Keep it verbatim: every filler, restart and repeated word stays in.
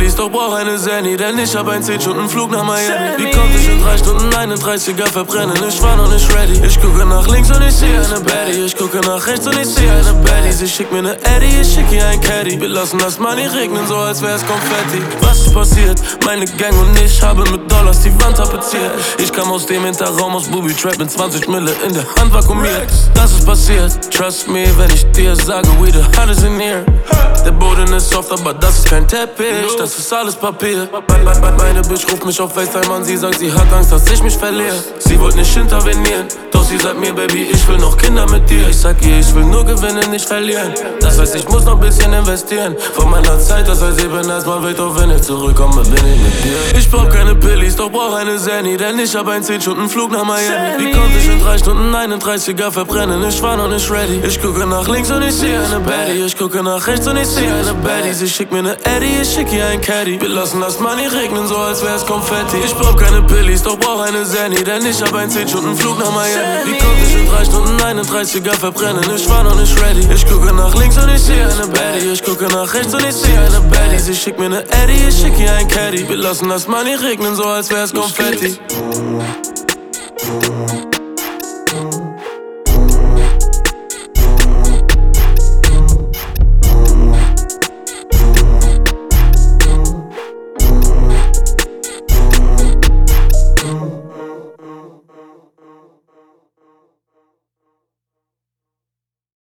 Pillis, doch brauch eine Zanny, denn ich hab einen zehn Stunden Flug nach Miami. Wie konnte ich in drei Stunden einunddreißiger verbrennen? Ich war noch nicht ready. Ich gucke nach links und ich seh eine Baddie. Ich gucke nach rechts und ich seh eine Baddie. Sie schickt mir ne Eddie, ich schick ihr ein Caddy. Wir lassen das Money regnen, so als wär's Konfetti. Was ist passiert? Meine Gang und ich haben mit Dollars die Wand tapeziert. Ich kam aus dem Hinterraum aus Booby Trap mit zwanzig Mille in der Hand vakuumiert. Das ist passiert, trust me, wenn ich dir sage, we the hottest in here. Der Boden ist soft, aber das ist kein Teppich, das ist alles Papier. Meine Bitch ruft mich auf FaceTime an, sie sagt, sie hat Angst, dass ich mich verliere. Sie wollte nicht intervenieren, doch sie sagt mir, Baby, ich will noch Kinder mit dir. Ich sag ihr, ich will nur gewinnen, nicht verlieren. Das heißt, ich muss noch ein bisschen investieren. Von meiner Zeit, das heißt, ich bin erstmal weg, doch wenn ich zurückkomme, bin ich mit dir. Ich brauch keine Pillis, doch brauch eine Zanny, denn ich hab einen zehn Stunden Flug nach Miami. Wie konnte ich in drei Stunden einunddreißiger verbrennen? Ich war noch nicht ready. Ich gucke nach links und ich seh eine Baddie. Ich gucke nach rechts und ich seh eine Baddie. Sie schickt mir ne Eddie, ich schick ihr ein Caddy. Wir lassen das Money regnen, so als wär's Konfetti. Ich brauch keine Pillis, doch brauch eine Zanny, denn ich hab einen zehn Stunden Flug nach Miami. Wie konnte ich in drei Stunden einunddreißiger verbrennen? Ich war noch nicht ready. Ich gucke nach links und ich seh eine Baddie. Ich gucke nach rechts und ich seh eine Baddie. Sie schickt mir ne Eddie, ich schick ihr ein Caddy. Wir lassen das Money regnen, so als wär's Konfetti.